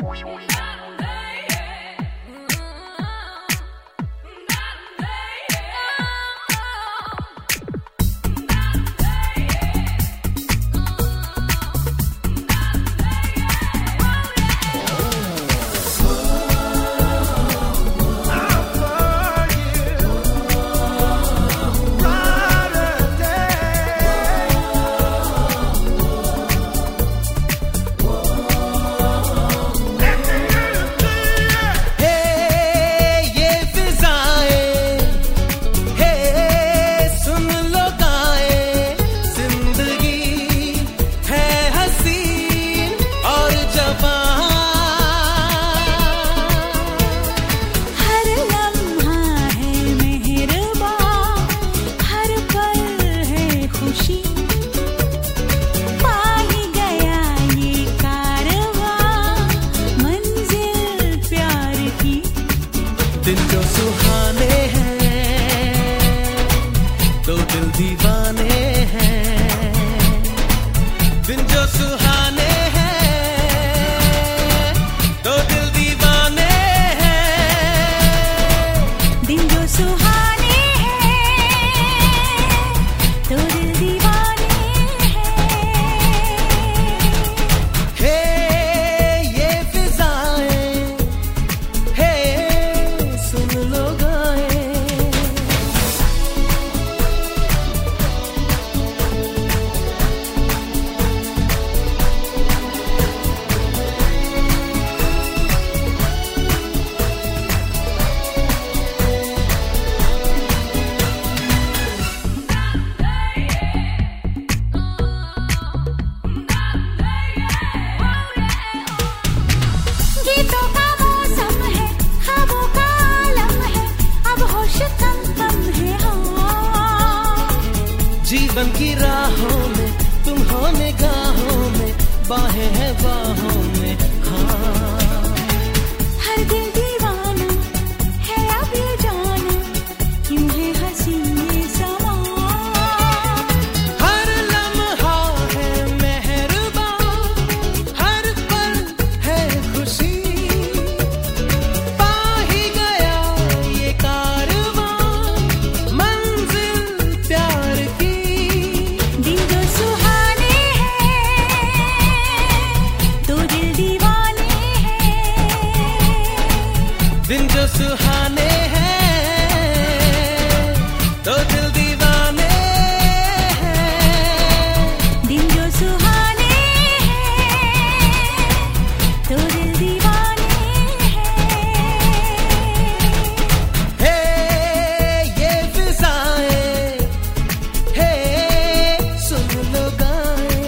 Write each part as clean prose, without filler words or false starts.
दिन जो सुहाने हैं, दो दिल दीवाने हैं। दिन जो सुहाने हैं, दो दिल दीवाने हैं। दिन जो सुहाने हैं, दो दिल दीवाने हैं। हे ये फिजाएं, हे सुन लो गाएं। गीतों का मौसम है, ख्वाबों का आलम है, अब होश कम कम है। हाँ, जीवन की राहों में तुम हो निगाहों में, बाहें हैं बाहों में। हाँ, हर दिल दीवाना है अब ये जाना, क्यों है हंसी ये समा। हर लम्हा है मेहरबान, हर पल है खुशी। पा ही गया ये कारवां, मंजिल प्यार की। दिन जो सुहाने हैं, दो दिल दीवाने हैं। दिन जो सुहाने हैं, दो दिल दीवाने हैं। दिन जो सुहाने हैं, दो दिल दीवाने हैं। हे ये फिजाएं, हे सुन लो गाएं।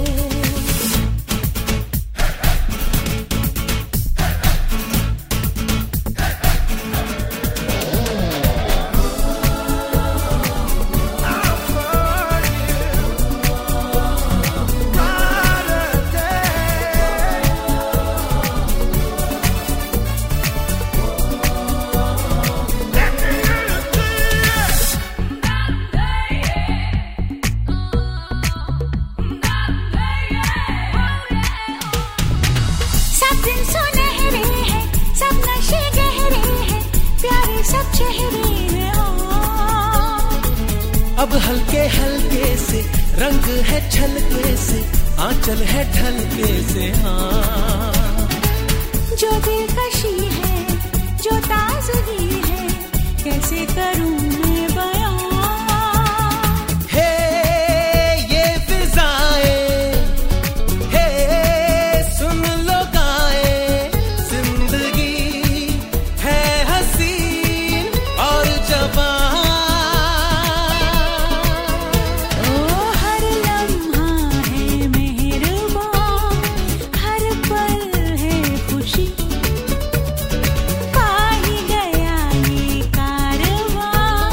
सब दिन सुनहरे हैं, सब नशे गहरे हैं, प्यारे सब चेहरे हैं। हाँ, अब हल्के हल्के से रंग है छलके से, आंचल है ढलके से। हाँ, जो दिलकशी है, जो ताजगी है, कैसे करूं मैं बयां। हे ये फिजाएं, हे सुन लो गाएं। जिंदगी है हसीन और जवान। ओ हर लम्हा है मेहरबान, हर पल है खुशी। पा ही गया ये कारवां,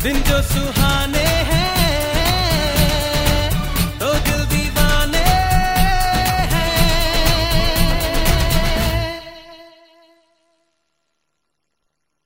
दिन जो सुहा